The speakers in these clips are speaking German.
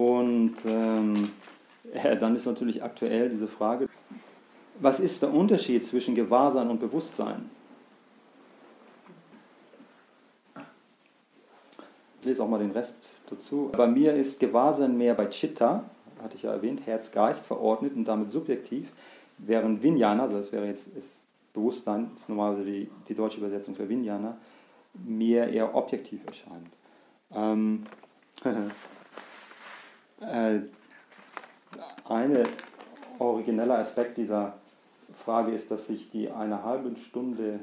Und dann ist natürlich aktuell diese Frage, was ist der Unterschied zwischen Gewahrsein und Bewusstsein? Ich lese auch mal den Rest dazu. Bei mir ist Gewahrsein mehr bei Chitta, hatte ich ja erwähnt, Herz-Geist verordnet und damit subjektiv, während Vijnana, also das wäre jetzt ist Bewusstsein, ist normalerweise die deutsche Übersetzung für Vijnana, mir eher objektiv erscheint. Ein origineller Aspekt dieser Frage ist, dass ich die eine halbe Stunde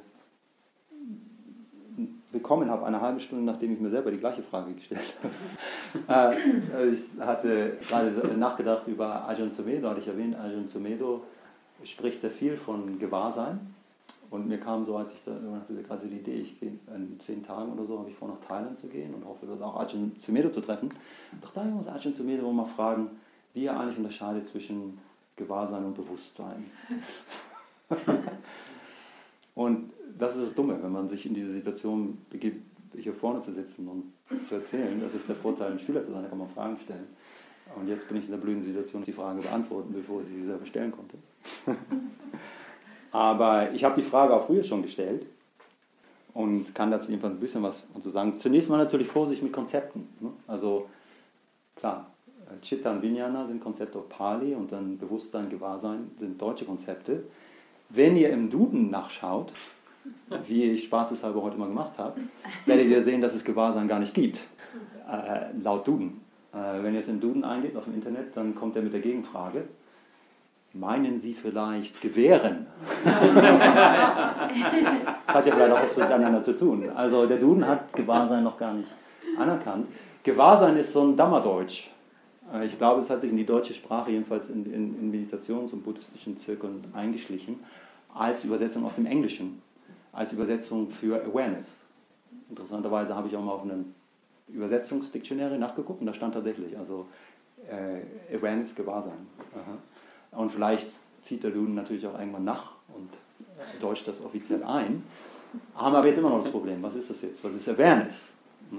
bekommen habe, eine halbe Stunde, nachdem ich mir selber die gleiche Frage gestellt habe. Ich hatte gerade nachgedacht über Ajahn Sumedho, hatte ich erwähnt, Ajahn Sumedho spricht sehr viel von Gewahrsein. Und mir kam so, als ich da gerade die Idee, ich gehe in 10 Tagen oder so, habe ich vor, nach Thailand zu gehen und hoffe, dort auch Ajahn Sumedho zu treffen. Doch da muss Ajahn Sumedho mal fragen, wie er eigentlich unterscheidet zwischen Gewahrsein und Bewusstsein. Und das ist das Dumme, wenn man sich in diese Situation begibt, hier vorne zu sitzen und zu erzählen. Das ist der Vorteil, ein Schüler zu sein, da kann man Fragen stellen. Und jetzt bin ich in der blöden Situation, die Fragen beantworten, bevor ich sie selber stellen konnte. Aber ich habe die Frage auch früher schon gestellt und kann dazu jedenfalls ein bisschen was zu sagen. Zunächst mal natürlich Vorsicht mit Konzepten. Ne? Also klar, Chitta und Vijnana sind Konzepte auf Pali und dann Bewusstsein, Gewahrsein sind deutsche Konzepte. Wenn ihr im Duden nachschaut, wie ich spaßeshalber heute mal gemacht habe, werdet ihr sehen, dass es Gewahrsein gar nicht gibt, laut Duden. Wenn ihr es im Duden eingebt auf dem Internet, dann kommt er mit der Gegenfrage. Meinen Sie vielleicht gewähren? Hat ja vielleicht auch was miteinander zu tun. Also der Duden hat Gewahrsein noch gar nicht anerkannt. Gewahrsein ist so ein Dammerdeutsch. Ich glaube, es hat sich in die deutsche Sprache, jedenfalls in Meditations- und buddhistischen Zirkeln eingeschlichen, als Übersetzung aus dem Englischen, als Übersetzung für Awareness. Interessanterweise habe ich auch mal auf einem Übersetzungsdictionary nachgeguckt und da stand tatsächlich, also Awareness, Gewahrsein. Aha. Und vielleicht zieht der Duden natürlich auch irgendwann nach und deutscht das offiziell ein. Haben aber jetzt immer noch das Problem, was ist das jetzt? Was ist Awareness?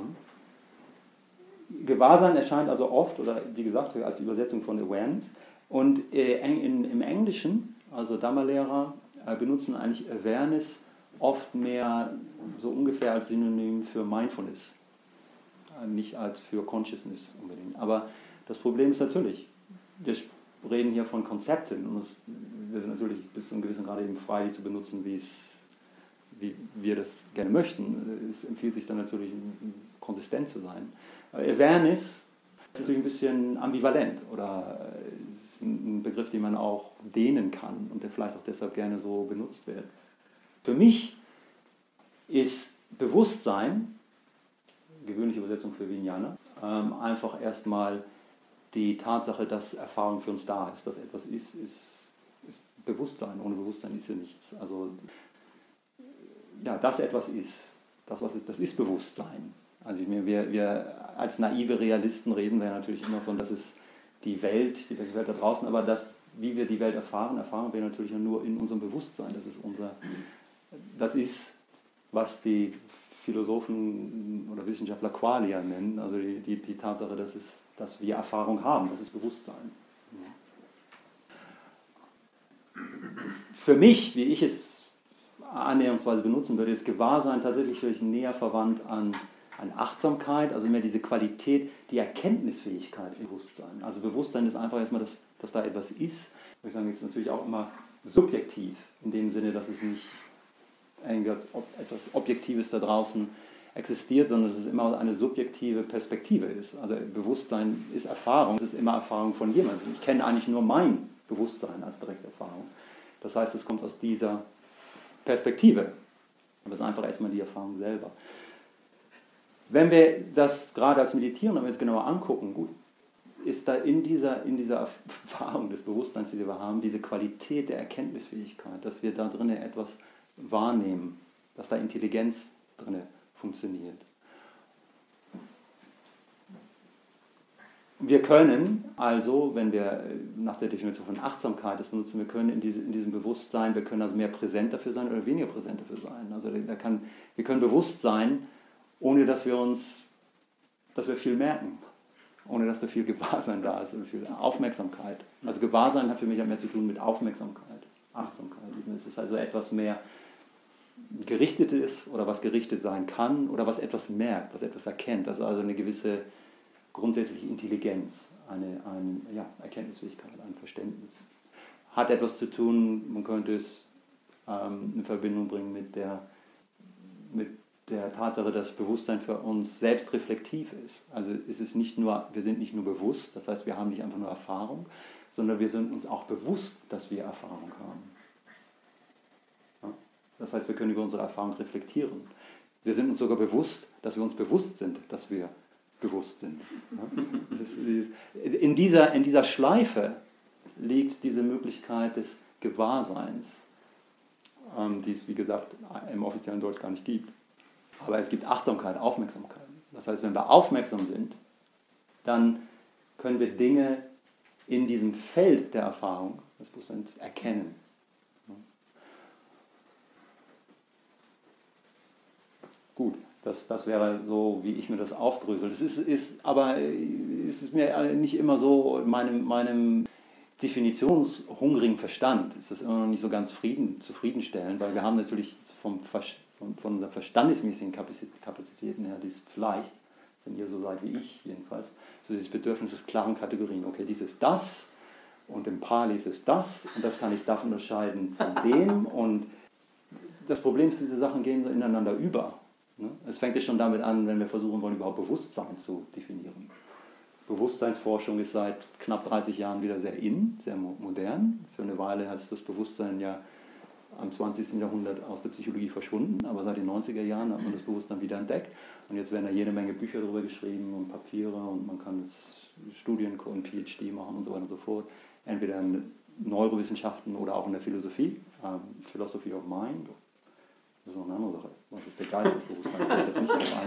Gewahrsein erscheint also oft, oder wie gesagt, als Übersetzung von Awareness. Und im Englischen, also Dhamma-Lehrer, benutzen eigentlich Awareness oft mehr so ungefähr als Synonym für Mindfulness. Nicht als für Consciousness unbedingt. Aber das Problem ist natürlich, wir reden hier von Konzepten und wir sind natürlich bis zu einem gewissen Grad eben frei, die zu benutzen, wie wir das gerne möchten. Es empfiehlt sich dann natürlich, konsistent zu sein. Awareness ist natürlich ein bisschen ambivalent oder ist ein Begriff, den man auch dehnen kann und der vielleicht auch deshalb gerne so benutzt wird. Für mich ist Bewusstsein, gewöhnliche Übersetzung für Vijnana, einfach erstmal die Tatsache, dass Erfahrung für uns da ist, dass etwas ist Bewusstsein. Ohne Bewusstsein ist ja nichts. Also, ja, dass etwas ist, das ist Bewusstsein. Also wir als naive Realisten reden wir natürlich immer von, das ist die Welt da draußen, aber wie wir die Welt erfahren wir natürlich nur in unserem Bewusstsein. Das ist, was die Philosophen oder Wissenschaftler Qualia nennen, also die Tatsache, dass wir Erfahrung haben, das ist Bewusstsein. Für mich, wie ich es annäherungsweise benutzen würde, ist Gewahrsein tatsächlich wirklich näher verwandt an Achtsamkeit, also mehr diese Qualität, die Erkenntnisfähigkeit im Bewusstsein. Also Bewusstsein ist einfach erstmal, dass da etwas ist. Ich sage jetzt natürlich auch immer subjektiv, in dem Sinne, dass es nicht irgendwie als etwas Objektives da draußen existiert, sondern dass es immer eine subjektive Perspektive ist. Also Bewusstsein ist Erfahrung, es ist immer Erfahrung von jemandem. Ich kenne eigentlich nur mein Bewusstsein als Direkterfahrung. Das heißt, es kommt aus dieser Perspektive. Aber es ist einfach erstmal die Erfahrung selber. Wenn wir das gerade als Meditieren, wenn wir es genauer angucken, gut, ist da in dieser Erfahrung des Bewusstseins, die wir haben, diese Qualität der Erkenntnisfähigkeit, dass wir da drinnen etwas wahrnehmen, dass da Intelligenz drin funktioniert. Wir können also, wenn wir nach der Definition von Achtsamkeit das benutzen, wir können in diesem Bewusstsein, wir können also mehr präsent dafür sein oder weniger präsent dafür sein. Also wir können bewusst sein, ohne dass wir viel merken. ohne dass da viel Gewahrsein da ist und viel Aufmerksamkeit. Also Gewahrsein hat für mich mehr zu tun mit Aufmerksamkeit, Achtsamkeit. Es ist also etwas mehr Gerichtetes oder was gerichtet sein kann oder was etwas merkt, was etwas erkennt. Also eine gewisse grundsätzliche Intelligenz, eine Erkenntnisfähigkeit, ein Verständnis. Hat etwas zu tun, man könnte es in Verbindung bringen mit der Tatsache, dass Bewusstsein für uns selbst reflektiv ist. Also wir sind nicht nur bewusst, das heißt, wir haben nicht einfach nur Erfahrung, sondern wir sind uns auch bewusst, dass wir Erfahrung haben. Ja? Das heißt, wir können über unsere Erfahrung reflektieren. Wir sind uns sogar bewusst, dass wir uns bewusst sind, dass wir bewusst sind. Ja? In dieser Schleife liegt diese Möglichkeit des Gewahrseins, die es, wie gesagt, im offiziellen Deutsch gar nicht gibt. Aber es gibt Achtsamkeit, Aufmerksamkeit. Das heißt, wenn wir aufmerksam sind, dann können wir Dinge in diesem Feld der Erfahrung des Bewusstseins erkennen. Gut, das wäre so, wie ich mir das aufdrösel. Es ist mir nicht immer so, meinem definitionshungrigen Verstand ist das immer noch nicht so ganz zufriedenstellend, weil wir haben natürlich von unseren verstandesmäßigen Kapazitäten her, dies vielleicht, wenn ihr so seid wie ich jedenfalls, so dieses Bedürfnis aus klaren Kategorien. Okay, dies ist das und im Pali ist es das und das kann ich davon unterscheiden von dem. Und das Problem ist, diese Sachen gehen so ineinander über. Ne? Es fängt ja schon damit an, wenn wir versuchen wollen, überhaupt Bewusstsein zu definieren. Bewusstseinsforschung ist seit knapp 30 Jahren wieder sehr sehr modern. Für eine Weile hat das Bewusstsein ja am 20. Jahrhundert aus der Psychologie verschwunden, aber seit den 90er Jahren hat man das Bewusstsein wieder entdeckt. Und jetzt werden da jede Menge Bücher darüber geschrieben und Papiere und man kann Studien und PhD machen und so weiter und so fort. Entweder in Neurowissenschaften oder auch in der Philosophie, Philosophy of Mind. Das ist noch eine andere Sache. Was ist der Geist des Bewusstseins? Ich jetzt nicht drauf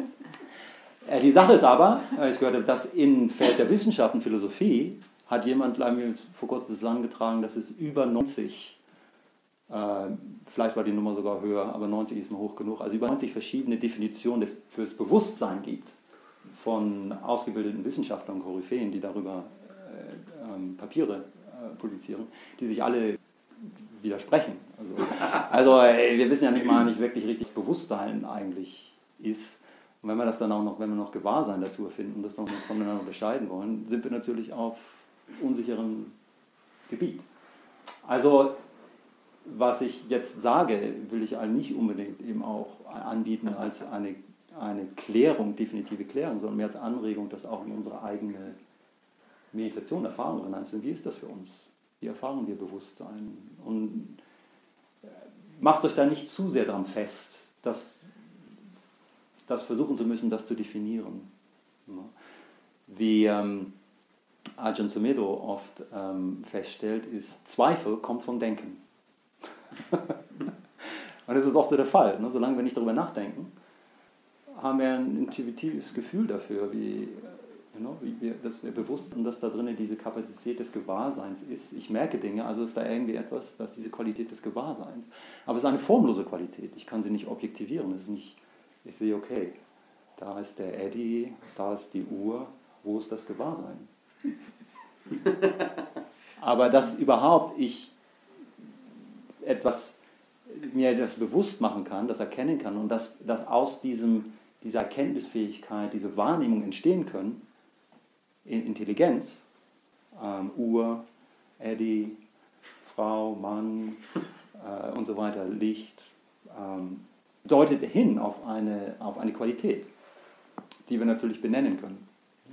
ein. Die Sache ist aber, ich gehört, dass im Feld der Wissenschaften, Philosophie, hat jemand mir vor kurzem zusammengetragen, dass es über 90, vielleicht war die Nummer sogar höher, aber 90 ist mal hoch genug, also über 90 verschiedene Definitionen fürs Bewusstsein gibt von ausgebildeten Wissenschaftlern und Koryphäen, die darüber Papiere publizieren, die sich alle widersprechen. Also wir wissen ja nicht wirklich richtig, was Bewusstsein eigentlich ist. Und wenn wir das dann auch noch, wenn wir noch Gewahrsein dazu erfinden und das noch voneinander unterscheiden wollen, sind wir natürlich auf unsicherem Gebiet. Also was ich jetzt sage, will ich nicht unbedingt eben auch anbieten als eine Klärung, definitive Klärung, sondern mehr als Anregung, das auch in unsere eigene Meditation, Erfahrung hineinzunehmen. Wie ist das für uns? Wie erfahren wir Bewusstsein? Und macht euch da nicht zu sehr dran fest, das versuchen zu müssen, das zu definieren. Wie Ajahn Sumedho oft feststellt, ist, Zweifel kommt vom Denken. Und das ist oft so der Fall. Ne? Solange wir nicht darüber nachdenken, haben wir ein intuitives Gefühl dafür, dass wir bewusst sind, dass da drinnen diese Kapazität des Gewahrseins ist. Ich merke Dinge, also ist da irgendwie etwas, dass diese Qualität des Gewahrseins. Aber es ist eine formlose Qualität. Ich kann sie nicht objektivieren. Es ist nicht, ich sehe, okay, da ist der Eddie, da ist die Uhr, wo ist das Gewahrsein? Aber dass überhaupt ich mir das bewusst machen kann, das erkennen kann und dass aus dieser Erkenntnisfähigkeit, diese Wahrnehmung entstehen können, in Intelligenz, Uhr, Eddie, Frau, Mann und so weiter, Licht, deutet hin auf eine Qualität, die wir natürlich benennen können.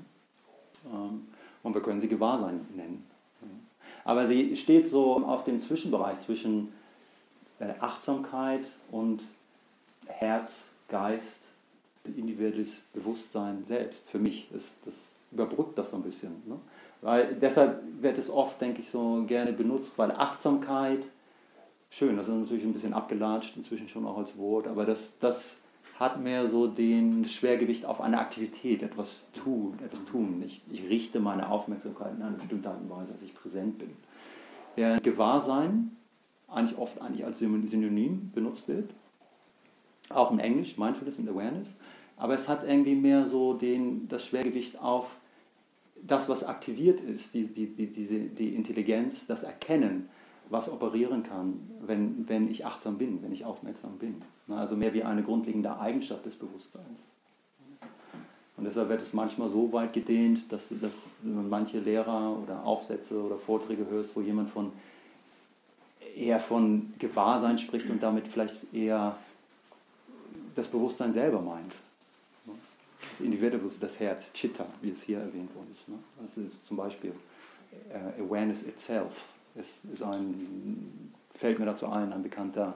Und wir können sie Gewahrsein nennen. Aber sie steht so auf dem Zwischenbereich zwischen Achtsamkeit und Herz, Geist, individuelles Bewusstsein selbst. Für mich das überbrückt das so ein bisschen. Ne? Weil deshalb wird es oft, denke ich, so gerne benutzt, weil Achtsamkeit, schön, das ist natürlich ein bisschen abgelatscht, inzwischen schon auch als Wort, aber das hat mehr so den Schwergewicht auf eine Aktivität, etwas tun. Ich richte meine Aufmerksamkeit in eine bestimmte Art und Weise, dass ich präsent bin. Während Gewahrsein oft als Synonym benutzt wird, auch im Englisch, Mindfulness und Awareness, aber es hat irgendwie mehr so das Schwergewicht auf das, was aktiviert ist, die Intelligenz, das Erkennen, was operieren kann, wenn ich achtsam bin, wenn ich aufmerksam bin. Also mehr wie eine grundlegende Eigenschaft des Bewusstseins. Und deshalb wird es manchmal so weit gedehnt, dass man manche Lehrer oder Aufsätze oder Vorträge hörst, wo jemand eher von Gewahrsein spricht und damit vielleicht eher das Bewusstsein selber meint. Das individuelle Bewusstsein, das Herz, Chitta, wie es hier erwähnt worden ist. Das ist zum Beispiel Awareness itself. Fällt mir dazu ein bekannter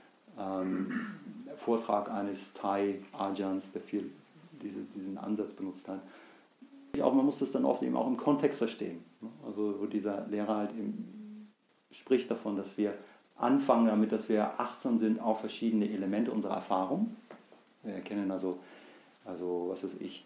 Vortrag eines Thai-Ajahns, der viel diesen Ansatz benutzt hat. Auch, man muss das dann oft eben auch im Kontext verstehen. Also wo dieser Lehrer halt eben spricht davon, dass wir anfangen damit, dass wir achtsam sind auf verschiedene Elemente unserer Erfahrung. Wir erkennen also was weiß ich,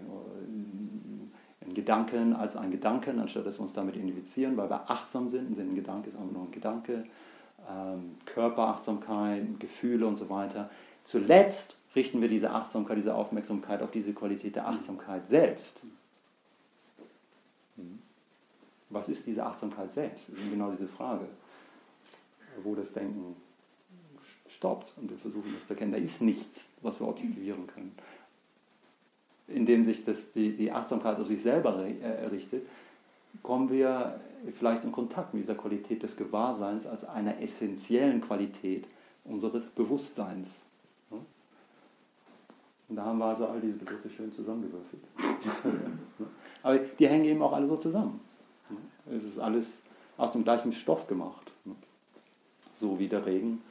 einen Gedanken als einen Gedanken, anstatt dass wir uns damit identifizieren, weil wir achtsam sind. Ein Gedanke ist einfach nur ein Gedanke. Körperachtsamkeit, Gefühle und so weiter. Zuletzt richten wir diese Achtsamkeit, diese Aufmerksamkeit auf diese Qualität der Achtsamkeit selbst. Was ist diese Achtsamkeit selbst? Das ist genau diese Frage, wo das Denken stoppt und wir versuchen das zu erkennen. Da ist nichts, was wir objektivieren können. Indem sich die Achtsamkeit auf sich selber richtet, kommen wir vielleicht in Kontakt mit dieser Qualität des Gewahrseins als einer essentiellen Qualität unseres Bewusstseins. Und da haben wir also all diese Begriffe schön zusammengewürfelt. Aber die hängen eben auch alle so zusammen. Es ist alles aus dem gleichen Stoff gemacht. So wie der Regen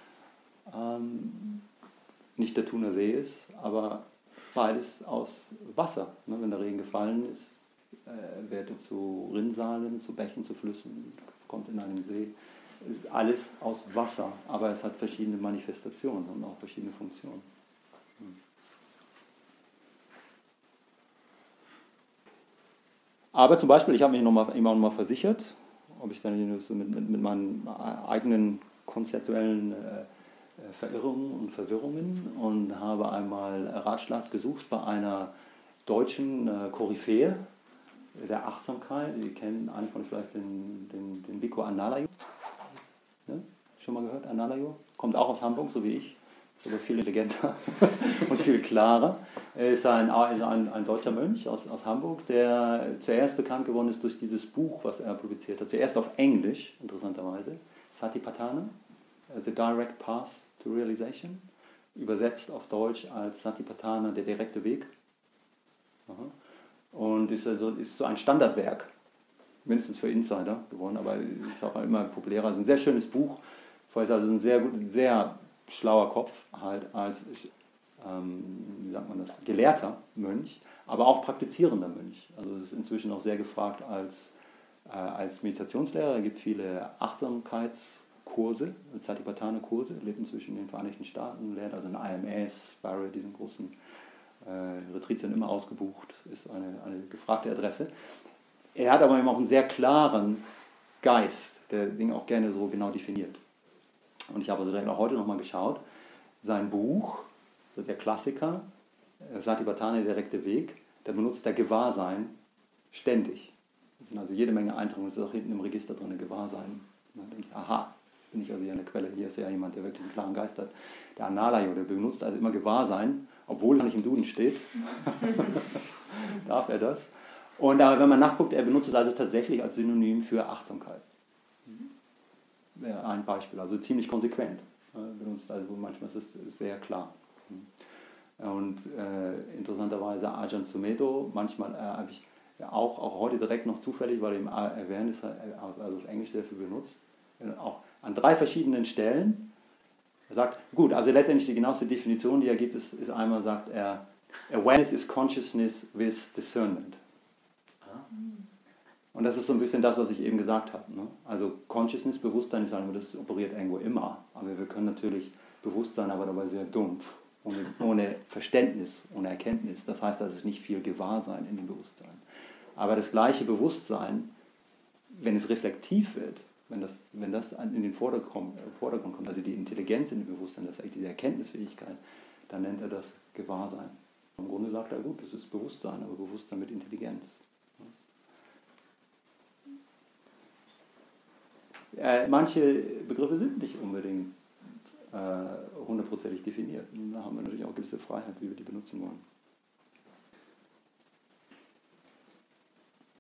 nicht der Thuner See ist, aber beides aus Wasser. Wenn der Regen gefallen ist, wird er zu Rinnsalen, zu Bächen, zu Flüssen, kommt in einen See. Es ist alles aus Wasser, aber es hat verschiedene Manifestationen und auch verschiedene Funktionen. Aber zum Beispiel, ich habe mich immer noch mal versichert, ob ich dann so mit meinen eigenen konzeptuellen Verirrungen und Verwirrungen und habe einmal Ratschlag gesucht bei einer deutschen Koryphäe der Achtsamkeit. Sie kennen einen von vielleicht den Bhikkhu Analayo. Ja? Schon mal gehört? Analayo? Kommt auch aus Hamburg, so wie ich. Ist aber viel intelligenter und viel klarer. Er ist ein deutscher Mönch aus Hamburg, der zuerst bekannt geworden ist durch dieses Buch, was er publiziert hat. Zuerst auf Englisch, interessanterweise. Satipatthana, The Direct Path to Realization. Übersetzt auf Deutsch als Satipatthana, der direkte Weg. Aha. Und ist so ein Standardwerk, mindestens für Insider geworden, aber ist auch immer populärer. Es ist ein sehr schönes Buch. Vorher ist also ein sehr schlauer Kopf, halt als, wie sagt man das, gelehrter Mönch, aber auch praktizierender Mönch. Also es ist inzwischen auch sehr gefragt als Meditationslehrer. Es gibt viele Achtsamkeitskurse, Satipatthana-Kurse, lebt inzwischen in den Vereinigten Staaten, lehrt also in IMS, Barre, diesen großen Retreats sind immer ausgebucht, ist eine gefragte Adresse. Er hat aber eben auch einen sehr klaren Geist, der Dinge auch gerne so genau definiert. Und ich habe also dann auch heute nochmal geschaut, sein Buch, also der Klassiker, Satipatthana, der direkte Weg, der benutzt der Gewahrsein ständig. Das sind also jede Menge Eintragungen, das ist auch hinten im Register drin, Gewahrsein. Und dann denke ich, aha, bin ich also hier an der Quelle, hier ist ja jemand, der wirklich einen klaren Geist hat. Der Analayo, der benutzt also immer Gewahrsein, obwohl es nicht im Duden steht, darf er das. Und aber wenn man nachguckt, er benutzt es also tatsächlich als Synonym für Achtsamkeit. Ein Beispiel, also ziemlich konsequent. Benutzt also manchmal ist es sehr klar. Und interessanterweise Ajahn Sumedho, manchmal habe ich auch heute direkt noch zufällig, weil ihm Awareness also auf Englisch sehr viel benutzt, auch an 3 verschiedenen Stellen. Er sagt, gut, also letztendlich die genaueste Definition, die er gibt, ist einmal, sagt er, Awareness is consciousness with discernment. Und das ist so ein bisschen das, was ich eben gesagt habe. Ne? Also Consciousness, Bewusstsein, ich sage immer, das operiert irgendwo immer. Aber wir können natürlich bewusst sein, aber dabei sehr dumpf, ohne Verständnis, ohne Erkenntnis. Das heißt, es ist nicht viel Gewahrsein in dem Bewusstsein. Aber das gleiche Bewusstsein, wenn es reflektiv wird, wenn das in den Vordergrund kommt, also die Intelligenz in dem Bewusstsein, das ist diese Erkenntnisfähigkeit, dann nennt er das Gewahrsein. Im Grunde sagt er, gut, das ist Bewusstsein, aber Bewusstsein mit Intelligenz. Manche Begriffe sind nicht unbedingt hundertprozentig definiert. Da haben wir natürlich auch eine gewisse Freiheit, wie wir die benutzen wollen.